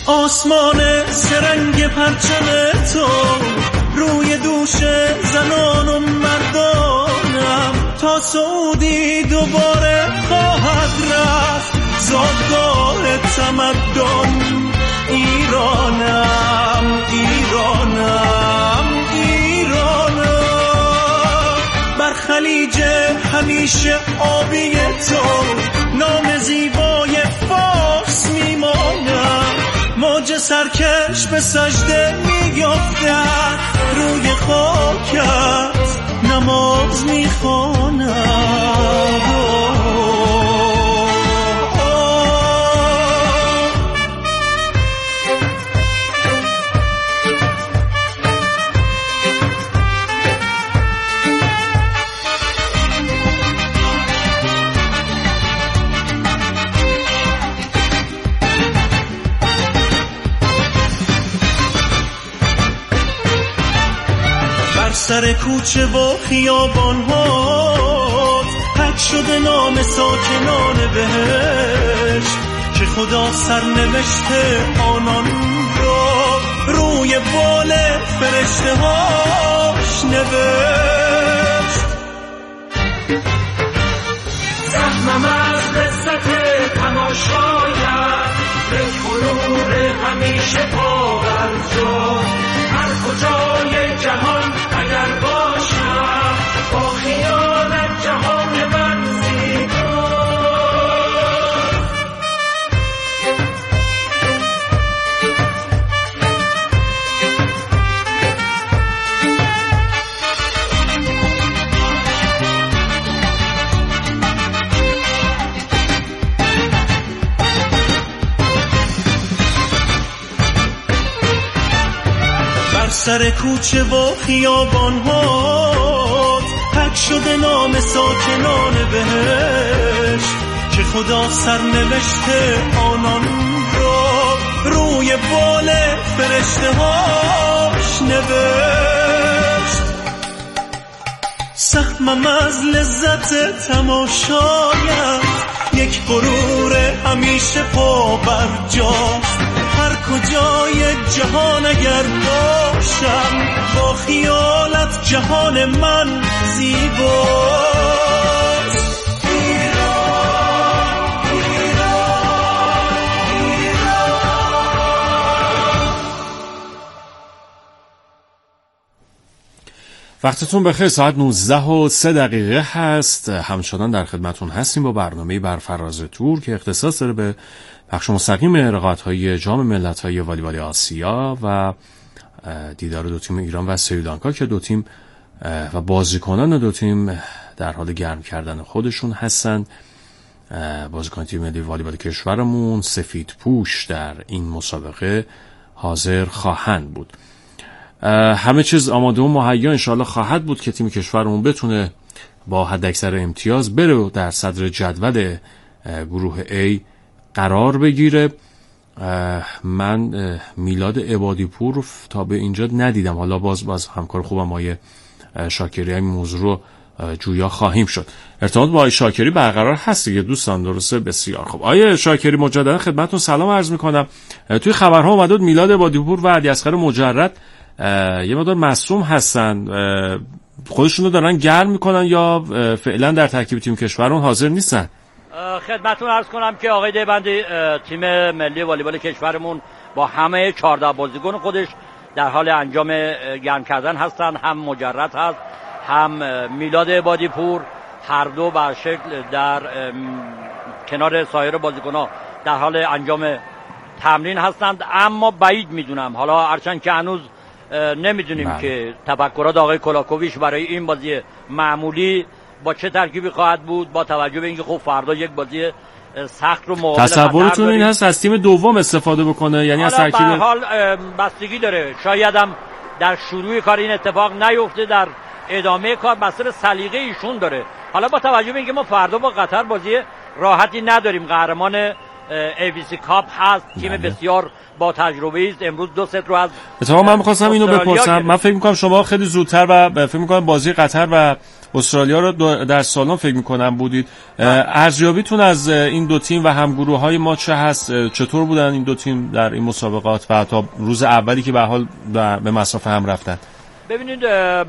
آسمان سرنگ پرچم تو روی دوش زنان و مردانم، تا سعودی دوباره خواهد رفت زادگاه تمدن. ایرانم ایرانم ایرانم، بر خلیج همیشه آبی تو نام زیبای فارس میمانم. موج سرکش به سجده میافتد، روی خاکت نماز میخوانم. سر کوچه و خیابان ها حک شده نام ساکنان بهشت، که خدا سرنوشته آنان را روی بال فرشته هاش نوشت. زخمم از لذت تماشایت، یک غرور همیشه پابرجا، هر کجای جهان اگر باشم با خیالت جهان من سر کوچه و خیابان ها حک شده نام ساکنان بهشت، که خدا سرنوشته آنان را روی بال فرشته هاش نوشت. سهمم از لذت تماشایت، یک غرور همیشه پا بر جاست، هر کجای جهان اگر باشم با خیالت جهان من زیباست. ایران ایران ایران. وقتتون بخیر، ساعت 19:03 هست. همچنان در خدمتون هستیم با برنامه بر فراز تور که اختصاص داره به بخش مستقیم رقابت‌های جام ملت‌های والیبال آسیا و دیدار دو تیم ایران و سریلانکا که دو تیم و بازیکنان دو تیم در حال گرم کردن خودشون هستند. بازیکن تیم ملی والیبال کشورمون سفید پوش در این مسابقه حاضر خواهند بود. همه چیز آماده و مهیا انشاءالله خواهد بود که تیم کشورمون بتونه با حداکثر امتیاز بره در صدر جدول گروه A قرار بگیره. من میلاد عبادی پور تا به اینجا ندیدم، حالا باز همکار خوبم آقای شاکری این موضوع رو جویا خواهیم شد. ارتباط با آقای شاکری برقرار هست دیگه دوستان، درسته؟ بسیار خوب. آقای شاکری مجددا خدمتتون سلام عرض میکنم. توی خبرها اومده بود میلاد عبادی پور و علیاصغر مجرد یه مقدار مصدوم هستن، خودشون رو دارن گرم میکنن یا فعلا در ترکیب تیم کشورمون حاضر نیستن؟ خدمتتون عرض کنم که آقای دیبندی تیم ملی والیبال کشورمون با همه 14 بازیکن خودش در حال انجام گرم کردن هستن. هم مجرد هست هم میلاد عبادی پور، هر دو به شکل در کنار سایر بازیکن‌ها در حال انجام تمرین هستند. اما بعید میدونم، حالا هرچند که هنوز نمیدونیم که تفکرات آقای کلاکوویچ برای این بازی معمولی با چه ترکیبی خواهد بود، با توجه به اینکه خب فردا یک بازی سخت رو مقابل تصورتون این هست از تیم دوم استفاده بکنه؟ یعنی از ترکیب به حال بستگی داره، شاید هم در شروع کار این اتفاق نیفته، در ادامه کار بستر سلیقه ایشون داره. حالا با توجه به اینکه ما فردا با قطر بازی راحتی نداریم، قهرمان ABC کاپ هست، تیم بسیار با تجربه است، امروز 2 ست رو از اتفاقا من می‌خواستم اینو بپرسم. من فکر می‌کنم شما خیلی زودتر و فکر می‌کنم بازی قطر و استرالیا رو در سالن فکر می‌کنم بودید. ارزیابیتون از این دو تیم و همگروه‌های ما چه هست؟ چطور بودن این دو تیم در این مسابقات و تا روز اولی که به حال به مسافه هم رفتن؟ ببینید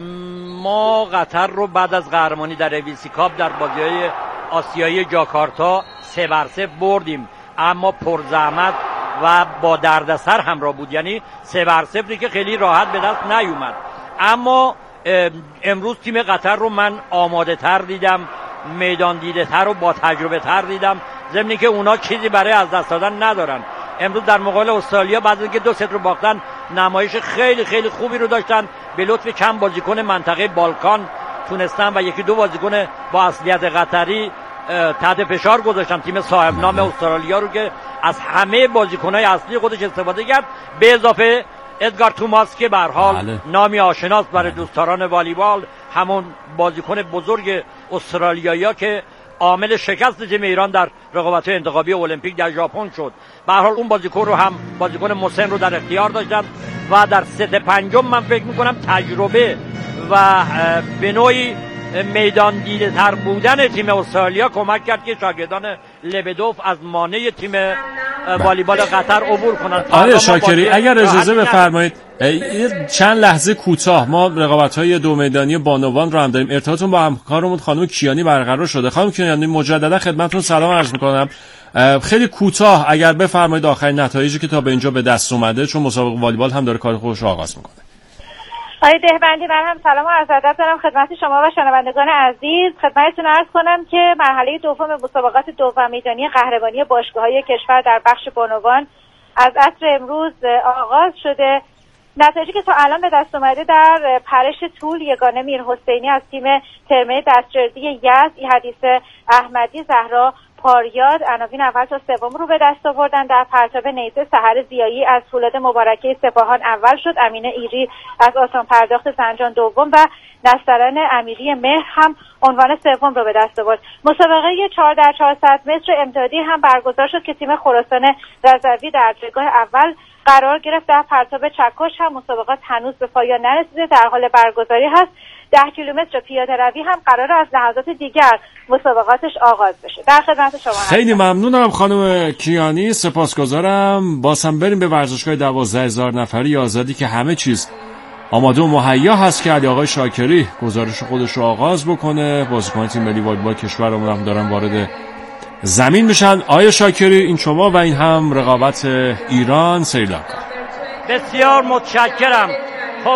ما قطر رو بعد از قهرمانی در ایویسی کاپ در بازی‌های آسیایی جاکارتا 3-0 بردیم، اما پرزحمت و با دردسر همراه بود، یعنی 3-0 که خیلی راحت به دست نیومد. اما امروز تیم قطر رو من آماده تر دیدم، میدان دیده تر و با تجربه تر دیدم، ضمن که اونا چیزی برای از دست دادن ندارن. امروز در مقابل استرالیا بعد از اینکه 2-0 رو باختن نمایش خیلی خیلی خوبی رو داشتن، به لطف چند بازیکن منطقه بالکان تونستن و یکی دو بازیکن با اصلیت قطری تحت فشار گذاشتن تیم صاحب نام استرالیا رو که از همه بازیکن‌های اصلی خودش استفاده کرد، به اضافه ادگار توماس که به هر حال نامی آشناس برای دوستداران والیبال، همون بازیکن بزرگ استرالیایی که عامل شکست تیم ایران در رقابت‌های انتخابی المپیک در ژاپن شد. به هر حال اون بازیکن رو هم بازیکن مسن رو در اختیار داشتن و در ست پنجم من فکر می‌کنم تجربه و به نوعی میدان دیده تر بودن تیم استرالیا کمک کرد که شاگردان لبدوف از مانع تیم والیبال قطر عبور کنند. آقای شاکری اگر اجازه بفرمایید چند لحظه کوتاه، ما رقابت‌های دو میدانی بانوان رو هم داریم. ارتباطتون با همکارمون خانم کیانی برقرار شده. خانم کیانی مجددا خدمتتون سلام عرض می‌کنم. خیلی کوتاه اگر بفرمایید آخرین نتایجی که تا به اینجا به دست اومده، چون مسابقه والیبال هم داره کار خودش رو آغاز می‌کنه. آقای دهبندی، من هم سلام و عرض ادب دارم خدمت شما و شنوندگان عزیز. خدمتتون عرض کنم که مرحله دوم مسابقات دو میدانی قهرمانی باشگاه‌های کشور در بخش بانوان از عصر امروز آغاز شده. نتایجی که تا الان به دست اومده در پرش طول یگانه میرحسینی از تیم ترمه دستجردی یزد، حدیث احمدی، زهرا پاریاد عناوین اول تا سوم رو به دست آوردن. در پرتاب نیزه سحر زیایی از فولاد مبارکه سپاهان اول شد، امینه ایری از آسان پرداخت زنجان دوم و نسترن امیری مهر هم عنوان سوم رو به دست آورد. مسابقه 4x400 متر امتدادی هم برگزار شد که تیم خراسان رضوی در جایگاه اول قرار گرفت. در پرتاب چکش هم مسابقات هنوز به پایان نرسیده، در حال برگزاری هست. 10 کیلومتر پیاده روی هم قرار از لحظات دیگر مسابقاتش آغاز بشه. در خدمت شما هستم. خیلی ممنونم خانم کیانی، سپاسگزارم. باز هم بریم به ورزشگاه 12,000 نفری آزادی که همه چیز آماده و مهیا هست که علی آقای شاکری گزارش خودش رو آغاز بکنه. بازیکن تیم ملی والیبال کشورمون هم دارن وارد زمین میشن. آقای شاکری، این شما و این هم رقابت ایران سریلانکا. بسیار متشکرم. خب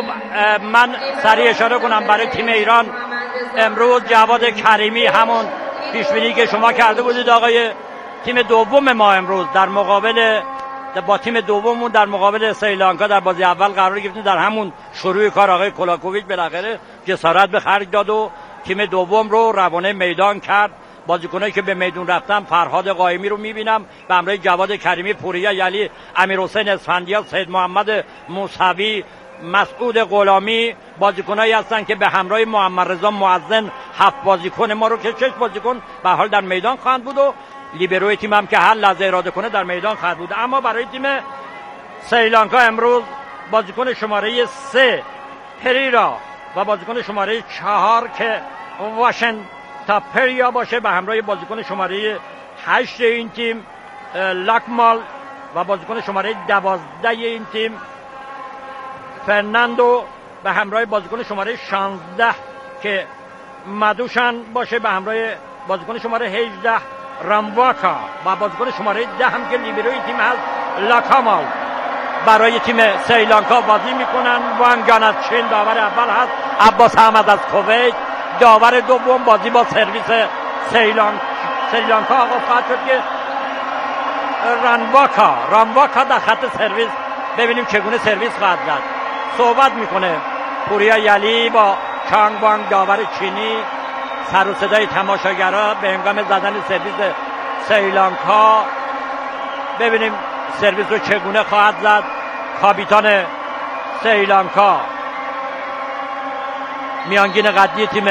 من سریع اشاره کنم برای تیم ایران امروز جواد کریمی، همون پیشبینی که شما کرده بودید آقای تیم دوم ما امروز در مقابل با تیم دوممون در مقابل سریلانکا در بازی اول قرار گرفتیم. در همون شروع کار آقای کولاکوویچ بالاخره جسارت به خرج داد و تیم دوم رو روانه میدان کرد. بازیکنایی که به میدون رفتن فرهاد قائمی رو میبینم به همراه جواد کریمی، پوریا یلی، امیرحسین اسفندیار، سید محمد موسوی، مسعود غلامی، بازیکنایی هستن که به همراه محمد رضا معزن 7 بازیکن ما رو که 6 بازیکن به حال در میدان خواهند بود و لیبروی تیم هم که هر لحظه اراده کنه در میدان خواهد بود. اما برای تیم سریلانکا امروز بازیکن شماره 3 پریرا و بازیکن شماره 4 که واشنگتن باشه به همراه بازیکن شماره 8 این تیم لاکمال و بازیکن شماره 12 این تیم فرناندو به همراه بازیکن شماره 16 که مدوشان باشه به همراه بازیکن شماره 18 رامواکا و بازیکن شماره 10 هم که لیبروی تیم هست لاکامال. برای تیم سریلانکا بازی میکنن وانگاناتچین داور اول هست، عباس احمد از کویت داور دوم. بازی با سرویس سریلانکا آغاز خواهد شد که رامواکا در خط سرویس، ببینیم چگونه سرویس خواهد زد. صحبت میکنه پوریا یلی با چانگ وانگ داور چینی. سر و صدای تماشاگرها به هنگام زدن سرویس سریلانکا، ببینیم سرویس رو چگونه خواهد زد. کاپیتان سریلانکا، میانگین قدی تیم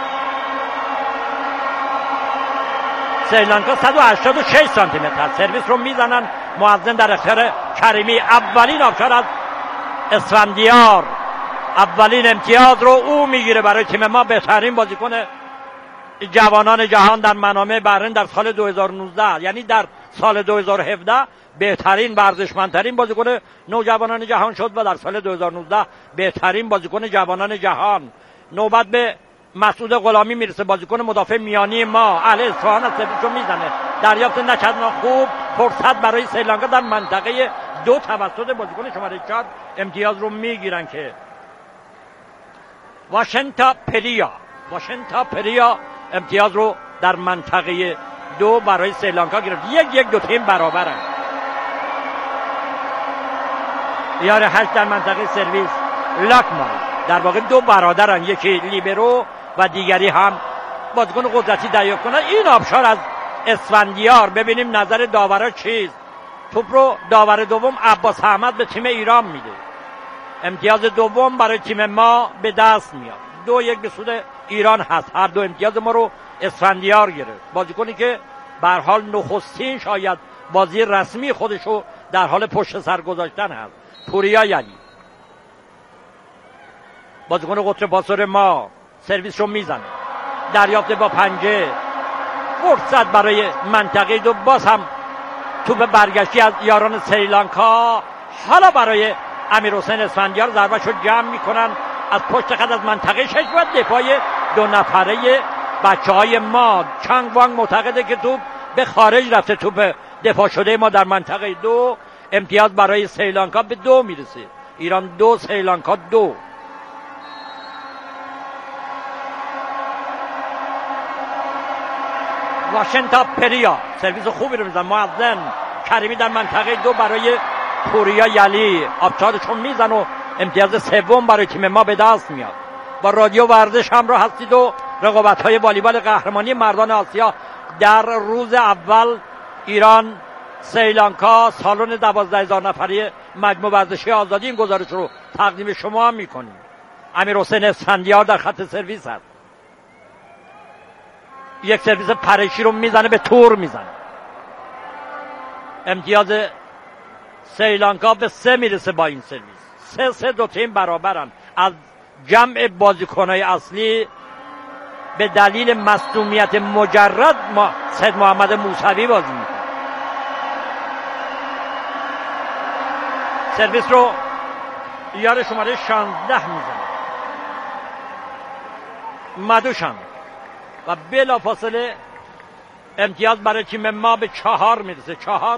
سریلانکا 186 سانتی متر. سرویس رو میزنن معزن در اختیار کریمی. اولین آبشار از اسفندیار اولین امتیاز رو او میگیره برای تیم ما. بهترین بازیکن جوانان جهان در منامه بحرین در سال 2019، یعنی در سال 2017 بهترین ورزشمندترین بازیکن نوجوانان جهان شد و در سال 2019 بهترین بازیکن جوانان جهان. نوبت به مسعود غلامی میرسه، بازیکن مدافع میانی ما. اهل اصفهان از سرویسو میزنه، دریافت نچندان خوب، فرصت برای سریلانکا در منطقه 2 توسط بازیکن شماره 4 امتیاز رو میگیرن که واشنتا پریا امتیاز رو در منطقه 2 برای سریلانکا گرفت. 1-1 دو تیم برابرن. یار 8 در منطقه سرویس لاکمال، در واقع 2 برادرن، یکی لیبرو و دیگری هم بازیکن قدرتی دریافت کنن. این آبشار از اسفندیار. ببینیم نظر داورا چیست. توپ رو داور دوم عباس احمد به تیم ایران میده. امتیاز دوم برای تیم ما به دست میاد. 2-1 به سود ایران هست. هر دو امتیاز ما رو اسفندیار گرفت. بازیکنی که به هر حال نخستین شاید بازی رسمی خودشو در حال پشت سر گذاشتن هست. پوریا یعنی بازیکن قطر پاسور ما سرویس رو میزنه، دریافت با پنجه، فرصت برای منطقه 2. باز هم توپ برگشتی از یاران سریلانکا. حالا برای امیرحسین اسفندیار ضربه شد جمع میکنن از پشت خط از منطقه 6 و دفاع 2 نفره بچهای ما. چنگ وانگ معتقده که توپ به خارج رفته. توپ دفاع شده ما در منطقه 2. امتیاز برای سریلانکا به 2 میرسه. ایران 2 سریلانکا 2. واشنتا پریا سرویس خوبی رو میزن. معظم کریمی در منطقه 2 برای پوریا یلی آبچارشون میزن و امتیاز سوم برای تیم ما به دست میاد. با رادیو ورزش همراه هستید و رقابت‌های والیبال قهرمانی مردان آسیا در روز اول ایران سریلانکا سالن 12,000 نفری مجمع ورزشی آزادی این گزارش رو تقدیم شما هم میکنیم. امیرحسین اسفندیار در خط سرویس هست. یک سرویس پرشی رو میزنه، به تور میزنه. امتیاز سریلانکا به 3 میرسه با این سرویس. 3 دو تیم برابرن. از جمع بازیکنهای اصلی به دلیل مصدومیت مجرد سید محمد موسوی بازی میکنه. سرویس رو یار شماره 16 میزنه، مدوشان، و بلافاصله امتیاز برای تیم ما به 4 میرسه. 4-3.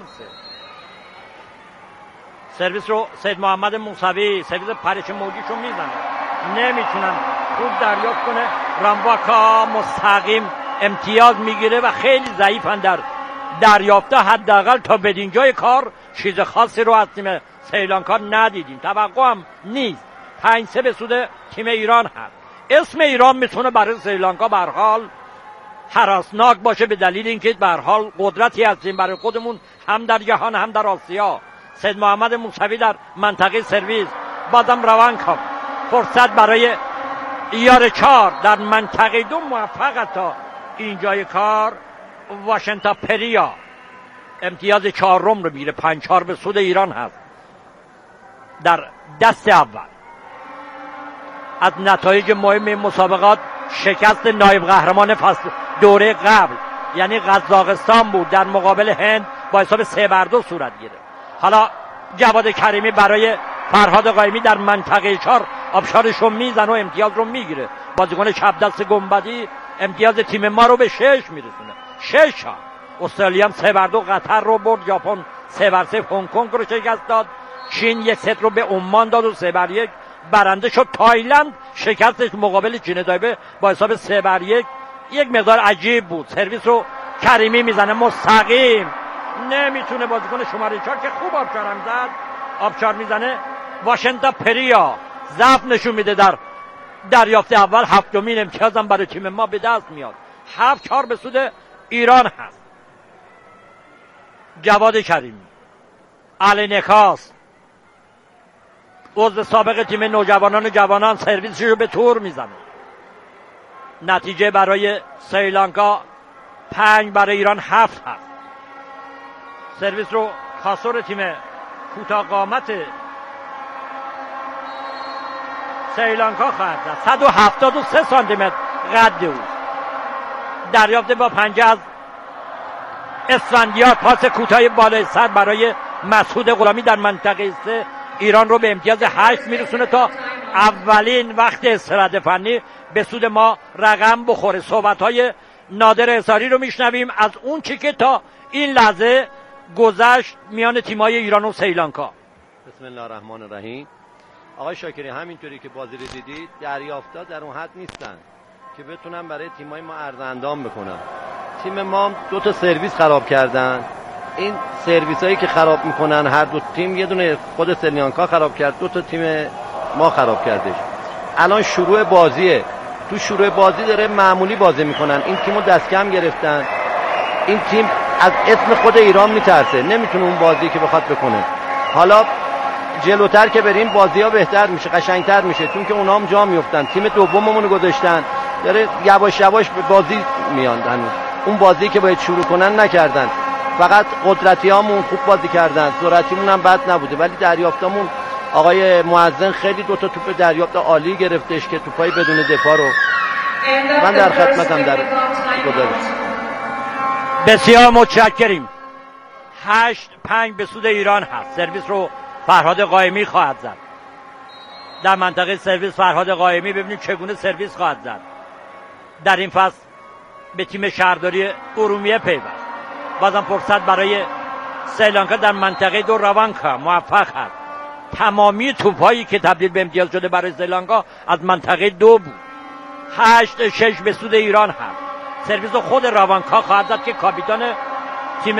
سرویس رو سید محمد موسوی، سرویس پرش موجیشو میزنه، نمیتونن خوب دریافت کنه. رامواکا مستقیم امتیاز میگیره و خیلی ضعیفن در دریافته. حداقل تا بدین جای کار چیز خاصی رو از تیم سریلانکا ندیدیم. توقع هم نیست. 5-3 به سود تیم ایران هست. اسم ایران میتونه برای سریلانکا به هر حال هراسناک باشه به دلیل اینکه به هر حال قدرتی هستیم برای خودمون هم در جهان هم در آسیا. سید محمد موسوی در منطقه سرویس، بازم روانکاو، فرصت برای یار 4 در منطقه 2 موفق تا اینجای کار. واشنتا پریا امتیاز 4 رو میگیره. 5-4 به سود ایران هست در دست اول. از نتایج مهم مسابقات شکست نایب قهرمان فصل دوره قبل یعنی قزاقستان بود، در مقابل هند با حساب 3-2 صورت گرفت. حالا جواد کریمی برای فرهاد قایمی در منطقه 4 آبشارش رو میزن و امتیاز رو میگیره. بازیکن چپ دست گنبدی امتیاز تیم ما رو به 6 میرسونه. 6. استرالیا هم 3-2 قطر رو برد. ژاپن 3-0 هنگ کنگ رو شکست داد. چین 1 ست رو به عمان داد و 3-1 برنده شد. تایلند شکستش مقابل چین تایپه با حساب 3-1 یک مقدار عجیب بود. سرویس رو کریمی میزنه مستقیم، نمیتونه بازیکن شماره 4 که خوب آبچارم زد. آبچار میزنه. واشنتا پریا ضعف نشون میده در دریافت اول. 7مین امتیازم برای تیم ما به دست میاد. 7-4 به سود ایران هست. جواد کریمی، علی نکاس، عضو سابق تیم نوجوانان جوانان، سرویسش رو به تور میزنه. نتیجه برای سریلانکا 5 برای ایران 7 هست. سرویس رو خاسور تیم کوتاه قامت سریلانکا خواهد زد. 173 سانتی متر قد او. دریافت با پنجه از اسفندیار، پاس کوتاه بالای سر برای مسعود غلامی در منطقه 3 ایران رو به امتیاز 8 میرسونه تا اولین وقت استراحت فنی به سود ما رقم بخوره. صحبت‌های نادر حصاری رو میشنویم از اون چی که تا این لحظه گذشت میان تیم‌های ایران و سریلانکا. بسم الله الرحمن الرحیم. آقای شاکری، همینطوری که بازی رو دیدید دریافت‌ها در اون حد نیستن که بتونن برای تیم‌های ما عرض اندام بکنن. تیم ما 2 تا سرویس خراب کردن. این سرویسایی که خراب میکنن هر دو تیم، یه دونه خود سریلانکا خراب کرد، 2 تا تیم ما خراب کردش. الان شروع بازیه، تو شروع بازی داره معمولی بازی میکنن. این تیمو دست کم گرفتن. این تیم از اسم خود ایران میترسه، نمیتونه اون بازی که بخواد بکنه. حالا جلوتر که بریم بازی ها بهتر میشه، قشنگتر میشه، چون که اونا هم جا میفتن. تیم دوممون رو گذاشتن، داره یواش یواش به بازی میاد. هنوز اون بازی که باید شروع کنن نکردن. فقط قدرتیامون خوب بازی کردن، سرعتیمون هم بد نبوده، ولی دریافتمون آقای معزن خیلی 2 تا توپ دریافت عالی گرفتش که توپای بدون دفاع رو من در خدمتم در گذاشت. بسیار متشکریم. 8-5 به سود ایران هست. سرویس رو فرهاد قائمی خواهد زد. در منطقه سرویس فرهاد قائمی، ببینیم چگونه سرویس خواهد زد. در این فصل به تیم شهرداری ارومیه پیوست. بازم فرصت برای سریلانکا در منطقه 2 روانکا موفق هست. تمامی توپایی که تبدیل به امتیاز شده برای سریلانکا از منطقه 2 بود. 8-6 به سود ایران هست. سرویس خود روانکا خواهد زد که کاپیتان تیم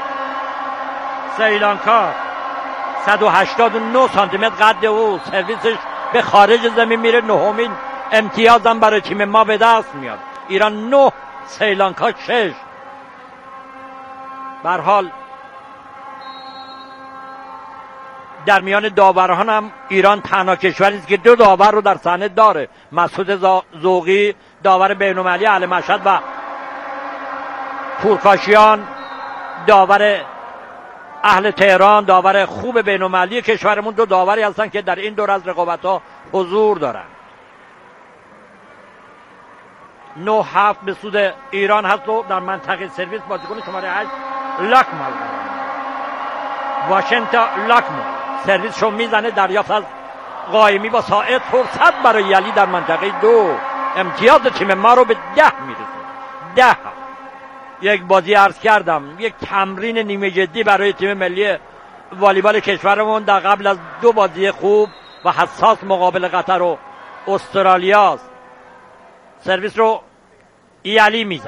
سریلانکا 189 سانتی متر قد او. سرویسش به خارج زمین میره. 9مین امتیاز هم برای تیم ما به دست میاد. ایران 9 سریلانکا 6. به هر حال در میان داوران هم ایران تنها کشوری است که 2 داور رو در صحنه داره. مسعود ذوقی داور بین‌المللی اهل مشهد و پورکاشیان داور اهل تهران، داور خوب بین‌المللی کشورمون. 2 داوری هستن که در این دور از رقابت‌ها حضور دارن. 9-7 به سود ایران هست و در منطقه سرویس بازیکن شماره 8 لاکمال، واشنگتن لاکمال سرویس رو میزنه. دریافت از قائمی با ساعد. فرصت برای یلی در منطقه 2. امتیاز تیم ما رو به 10 میرسه. 10. یک بازی عرض کردم، یک تمرین نیمه جدی برای تیم ملی والیبال کشورمون در قبل از 2 بازی خوب و حساس مقابل قطر و استرالیا است. سرویس رو یلی میزن.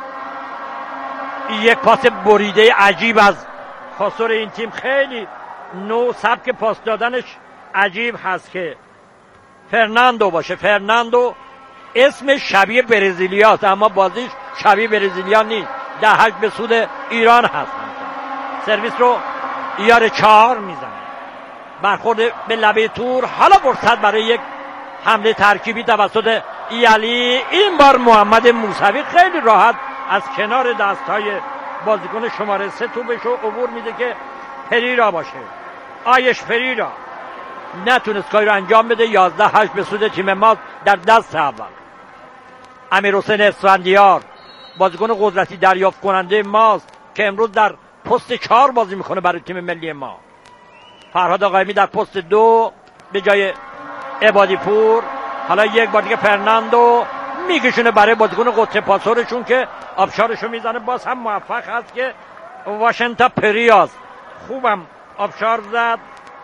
یک پاس بریده عجیب از پاسور این تیم. خیلی نوع سبک پاس دادنش عجیب هست که فرناندو باشه. فرناندو اسم شبیه برزیلیاست اما بازیش شبیه برزیلیا نیست. 10-8 به سود ایران هست. سرویس رو یار 4 میزنه. برخورد به لبه تور. حالا فرصت برای یک حمله ترکیبی توسط یلی. این بار محمد موسوی خیلی راحت از کنار دستهای بازیکن شماره 3 توپش رو عبور میده که پریرا باشه. آیش پریرا نتونست کاری رو انجام بده. 11-8 به سود تیم ما در دست اول. امیرحسین اسفندیار بازیکن قدرتی دریافت کننده ماست که امروز در پست 4 بازی میکنه برای تیم ملی ما. فرهاد قائمی در پست 2 به جای عبادی پور. حالا یک بار دیگه فرناندو میکشونه برای بازیکن قطر پاسورشون که آبشارشو میزنه. باز هم موفق هست که واشنگتن پریاز خوبم آبشار زد.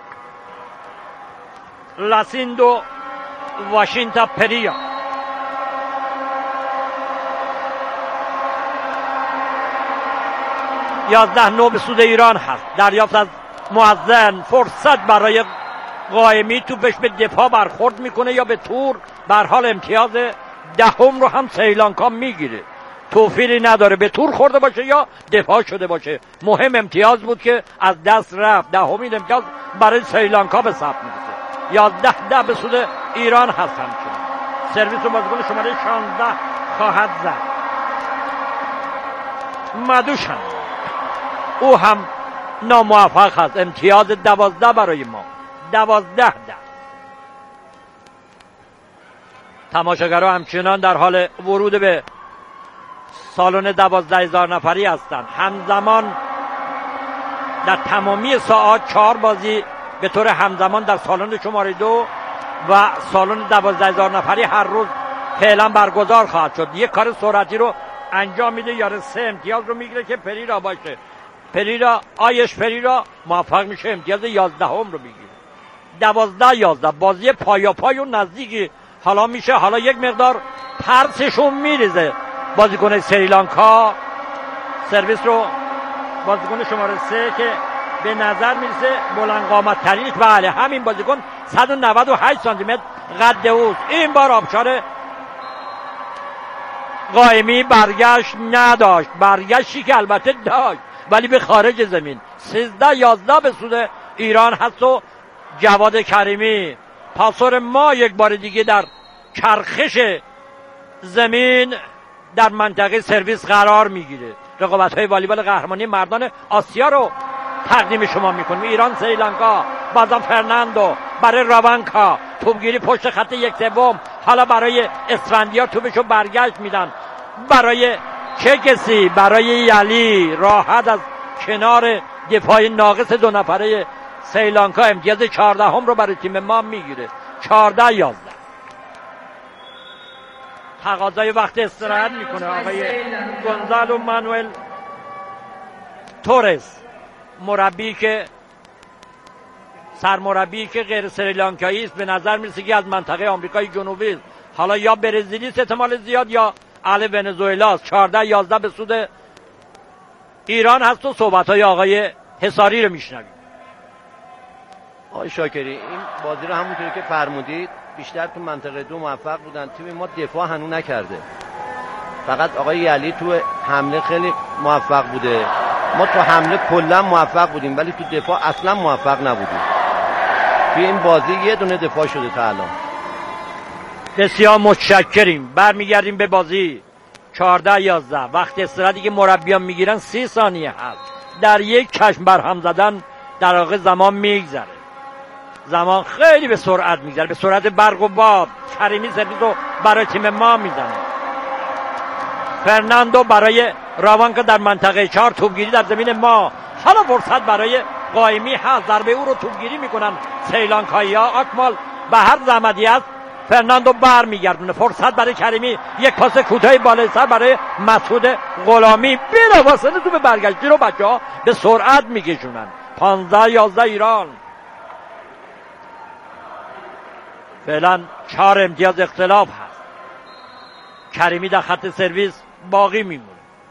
لاسیندو واشنگتن پریا. یازده 9 به سود ایران هست. دریافت از معزن. فرصت برای قائمی. توپش به دفاع برخورد میکنه یا به تور. به هر حال امتیاز 10 رو هم سریلانکا میگیره. توفیری نداره به تور خورده باشه یا دفاع شده باشه. مهم امتیاز بود که از دست رفت. 10مین امتیاز برای سریلانکا به ثبت میرسه. 11-10 به سود ایران هست. همچنین سرویس و بازیکن شماره 16 خواهد زد. مدوشن او هم ناموفق هست. امتیاز 12 برای ما. 12-10. تماشاگرها همچنان در حال ورود به سالن 12,000 نفری هستند. همزمان در تمامی ساعات 4 بازی به طور همزمان در سالن شماره 2 و سالن 12,000 نفری هر روز فعلا برگزار خواهد شد. یک کار سرعتی رو انجام میده، یاره 3 امتیاز رو میگیره که پریرا باشه. پریرا موفق میشه امتیاز 11 رو بگیره. 12-11 بازی پای و نزدیکی حالا میشه. حالا یک مقدار ترسشون میریزه بازیکن سریلانکا. سرویس رو بازیکن شماره 3 که به نظر میرسه بلند قامت ترینش، بله همین بازیکن 198 سانتی متر قد اوست. این بار آبشار قائمی برگشت نداشت، برگشتی که البته داشت ولی به خارج زمین. 13-11 به سود ایران هست و جواد کریمی پاسور ما یک بار دیگه در چرخش زمین در منطقه سرویس قرار میگیره. رقابت‌های والیبال قهرمانی مردان آسیا رو تقدیم شما میکنیم. ایران سریلانکا، بازم فرناندو برای راوانکا، توپگیری پشت خط 1/3. حالا برای اسفندیار توپشو برگشت میدن برای چکسی، برای یلی، راحت از کنار دفاع ناقص 2 نفره سریلانکا امتیاز 14 رو برای تیم ما میگیره. 14-11 تقاضای وقت استراحت میکنه آقای گونزالو مانوئل تورس، مربی که سرمربی که غیر سریلانکایی است. به نظر میرسه که از منطقه آمریکای جنوبی است. حالا یا برزیلی است احتمال زیاد یا اهل ونزوئلا است. 14-11 به سود ایران هست و صحبت‌های آقای حصاری رو میشنویم. آقای شاکری، این بازی رو همونطوری که فرمودید بیشتر تو منطقه 2 موفق بودن. تیم ما دفاع هنوز نکرده. فقط آقای یلی تو حمله خیلی موفق بوده. ما تو حمله کلا موفق بودیم ولی تو دفاع اصلا موفق نبودیم. توی این بازی یه دونه دفاع شده تا الان. بسیار متشکریم. برمیگردیم به بازی. 14-11 وقت استراحتی که مربیان میگیرن 30 ثانیه هست. در یک چشم برهم زدن در واقع زمان میگذره. زمان خیلی به سرعت میگذره، به سرعت برق و باد. کریمی سرویس رو برای تیم ما میزنه. فرناندو برای راوانکا در منطقه 4 توپگیری در زمین ما. حالا فرصت برای قائمی هست، ضربه او رو توپگیری میکنن سریلانکایی‌ها. آکمال به هر زحمتی است فرناندو برمیگردونه. فرصت برای کریمی، یک پاس کوتاه بالای سر برای مسعود غلامی. بلافاصله توپ برگشتی رو بچه‌ها به سرعت میکشونن. 15-11 ایران. فعلا 4 امتیاز اختلاف هست. کریمی در خط سرویس باقی میمونه.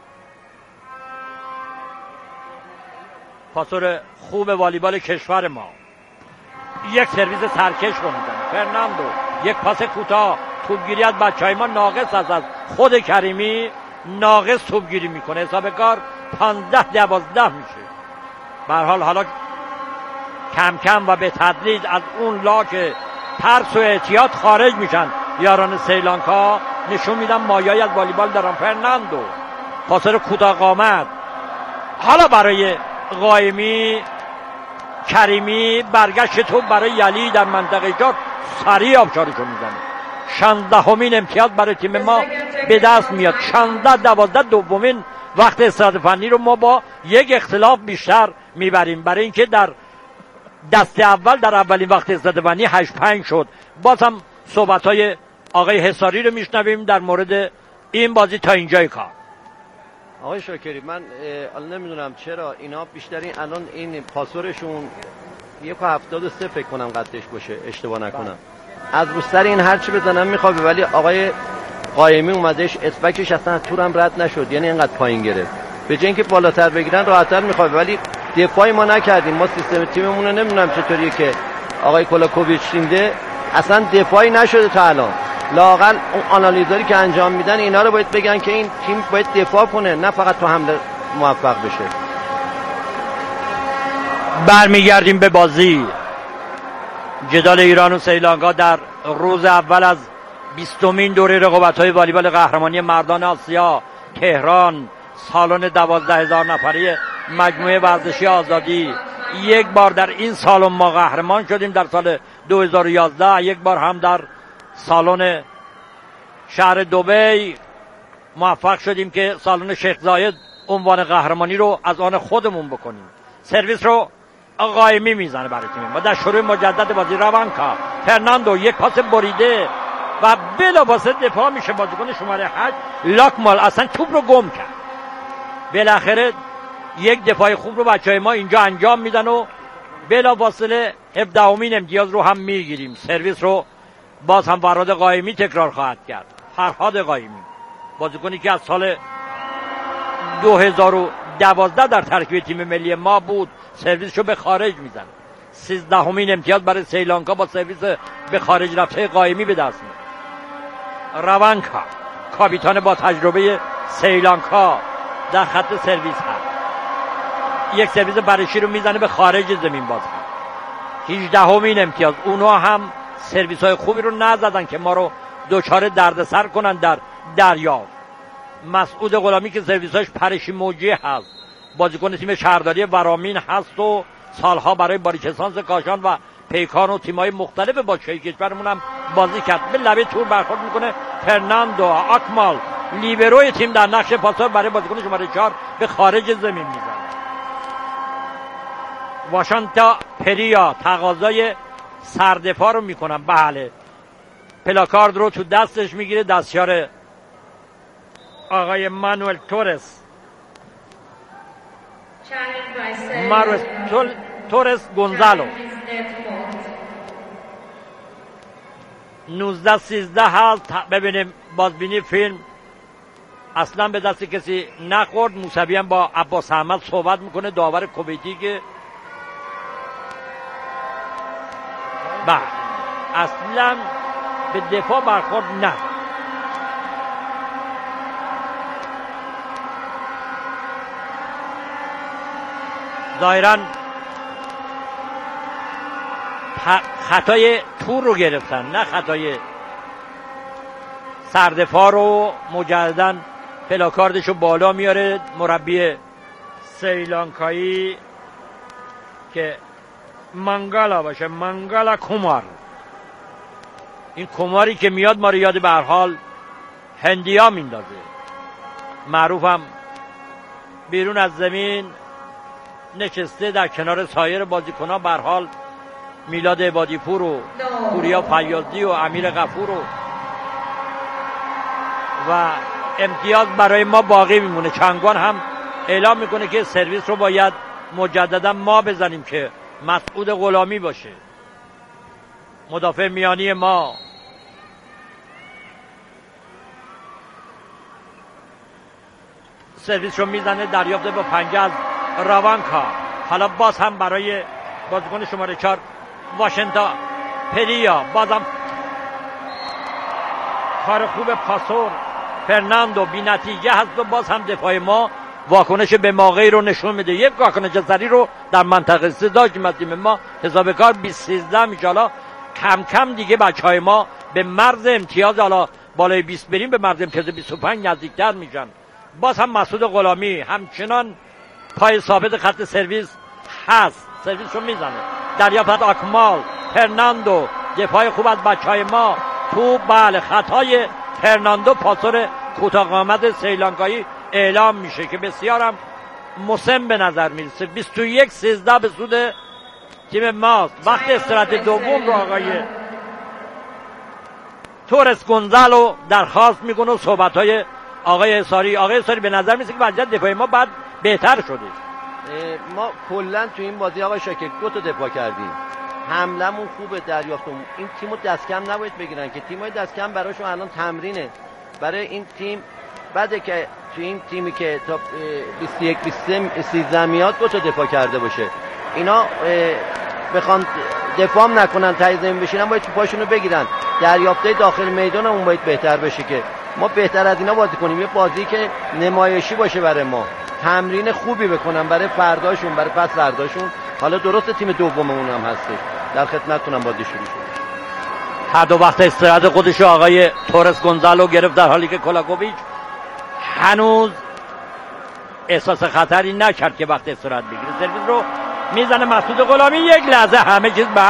پاسور خوب والیبال کشور ما. یک سرویس سرکش رو میزنه فرناندو. یک پاس کوتاه، توپگیری از بچهای ما ناقص از خود کریمی ناقص توپگیری میکنه. حساب کار 15-12 میشه. به هر حال حالا کم کم و به تدریج از اون لاک ترس و احتیاط خارج میشن یاران سریلانکا. نشون میدن مایه‌ای از والیبال دارن. فرناندو پاسور کوتاه قامت. حالا برای قائمی، کریمی برگشت توپ برای یلی در منطقه 4 سریع آبشارشو میزنه. 16مین امتیاز برای تیم ما به دست میاد. 16-12 دومین وقت استراحت فنی رو ما با یک اختلاف بیشتر میبریم، برای اینکه در دست اول در اولین وقت استراحت فنی 8-5 شد. باز هم صحبت‌های آقای حصاری رو میشنویم در مورد این بازی تا اینجای کار. آقای شاکری، من الان نمیدونم چرا اینا بیشترین الان این پاسورشون 1.73 فکر کنم قدش باشه اشتباه نکنم. از رو سر این هرچی بزنم میخوابه، ولی آقای قائمی اومدش اسپکش اصلا تورم رد نشد، یعنی اینقدر پایین گرفت. به جای اینکه بالاتر بگیرن راحت‌تر میخوابه، ولی دفاعی ما نکردیم. ما سیستم تیممون رو نمیدونم چطوریه که آقای کولاکوویچ شینده اصلا دفاعی نشده تا الان. لااقل اون آنالیزاری که انجام میدن اینا رو باید بگن که این تیم باید دفاع کنه، نه فقط تو حمله موفق بشه. برمیگردیم به بازی. جدال ایران و سریلانکا در روز اول از 20مین دوره رقابت‌های والیبال قهرمانی مردان آسیا تهران، سالن 12,000 نفری مجموعه ورزشی آزادی. یک بار در این سالن ما قهرمان شدیم در سال 2011، یک بار هم در سالن شهر دبی موفق شدیم که سالن شیخ زاید عنوان قهرمانی رو از آن خودمون بکنیم. سرویس رو قائمی میزنه برای تیم ما. در شروع مجدد بازی راوانکا، فرناندو یک پاس بریده و بلافاصله دفاع میشه. بازیکن شماره 8 لاکمال اصلا توپ رو گم کرد. بالاخره یک دفاع خوب رو بچهای ما اینجا انجام میدن و بلافاصله 17مین امتیاز رو هم میگیریم. سرویس رو باز هم فرهاد قائمی تکرار خواهد کرد. فرهاد قائمی بازیکنی که از سال 2012 در ترکیب تیم ملی ما بود، سرویسشو به خارج میزنه. 13مین امتیاز برای سریلانکا با سرویس به خارج رفته قائمی به دست میاد. راوانکا کاپیتان با تجربه سریلانکا در خط سرویس هست. یک سرویس برشی رو میزنه به خارج زمین باز کرد. 18مین امتیاز. اونا هم سرویس های خوبی رو نزدن که ما رو دوچار دردسر کنن در دریافت. مسعود غلامی که سرویساش پرشی موجی هست، بازیکن تیم شهرداری ورامین هست و سالها برای باریکسانس کاشان و پیکان و تیم‌های مختلف باشگاهی کشورمون هم بازی کرد. به لبه تور برخورد میکنه فرناندو آکمال، لیبروی تیم در نقش پاسور برای بازیکن شماره 4 به خارج زمین میزنه. واشانتا پریا تقاضای سردفاع رو میکنن. بله، پلاکارد رو تو دستش میگیره، دستیار آقای مانوئل تورس گونزالو. 19-13 هست. ببینیم بازبینی فیلم اصلا به دست کسی نخورد. موسوی هم با عباس احمد صحبت میکنه، داور کویتی، که اصلا به دفاع برخورد نه. ظاهراً خطای تور رو گرفتن، نه خطای سردفاع رو. مجدداً پلاکاردش رو بالا میاره مربی سریلانکایی که منگالا باشه، منگالا کومار. این کوماری که میاد ما رو یاد به هر حال هندیا میندازه. معروفم بیرون از زمین نشسته در کنار سایر بازیکنان، به هر حال میلاد عبادی پور و پوریا فیاضی و امیر غفور و امتیاز برای ما باقی میمونه. چنگان هم اعلام میکنه که سرویس رو باید مجددا ما بزنیم که مسعود غلامی باشه مدافع میانی ما. سرویس رو میزنه، دریافت با پنجه از راوانکا. حالا باز هم برای بازیکن شماره 4 واشنتا پریا، بازم کار خوب پاسور فرناندو بی نتیجه هست و باز هم دفاع ما واکنش به موقعی رو نشون میده. یک واکنش سری رو در منطقه 3 داشتیم از تیم ما. حساب کار 20-13 میشه. کم کم دیگه بچهای ما به مرز امتیاز، حالا بالای 20 بریم به مرز امتیاز 25 نزدیکتر میشن. باز هم مسعود غلامی همچنان پای ثابت خط سرویس هست، سرویس رو میزنه. دریافت آکمال، فرناندو، دفاع خوب از بچهای ما. تو بله خطای فرناندو پاسور کوتاه قامت سریلانکایی اعلام میشه که بسیارم مسن به نظر میرسه. 21-13 به سود تیم ماست. وقت استراحت دوم رو آقای تورس گونزالو درخواست میکنه و صحبت‌های آقای اساری به نظر میسه که وضعیت دفاعی ما بعد بهتر شده. ما کلا تو این بازی آقای شاکر 2 تا دفاع کردیم، حملمون خوبه، دریافتمون. این تیمو دست کم نباید بگیرن که تیمای دست کم براشون الان تمرینه. برای این تیم بعده که تو این تیمی که تا 21-13 میاد 2 تا دفاع کرده باشه. اینا بخوان دفاع نکنن، تایید زمین بشینن، باید توپاشونو بگیرن. دریافته داخل میدان اون باید بهتر بشه که ما بهتر از اینا بازی کنیم. یه بازی که نمایشی باشه برای ما، تمرین خوبی بکنن برای فرداشون، برای پس فرداشون. حالا درست تیم دوممون هم هستش، در خدمتتونم بازی شروع شد. هر دو وقت استراحت خودش آقای تورس گونزالو گرفت، در حالی که کولاکوویچ هنوز احساس خطری نکرد که وقت استراحت بگیره. سرویس رو میزنه مسعود غلامی. یک لحظه همه چیز به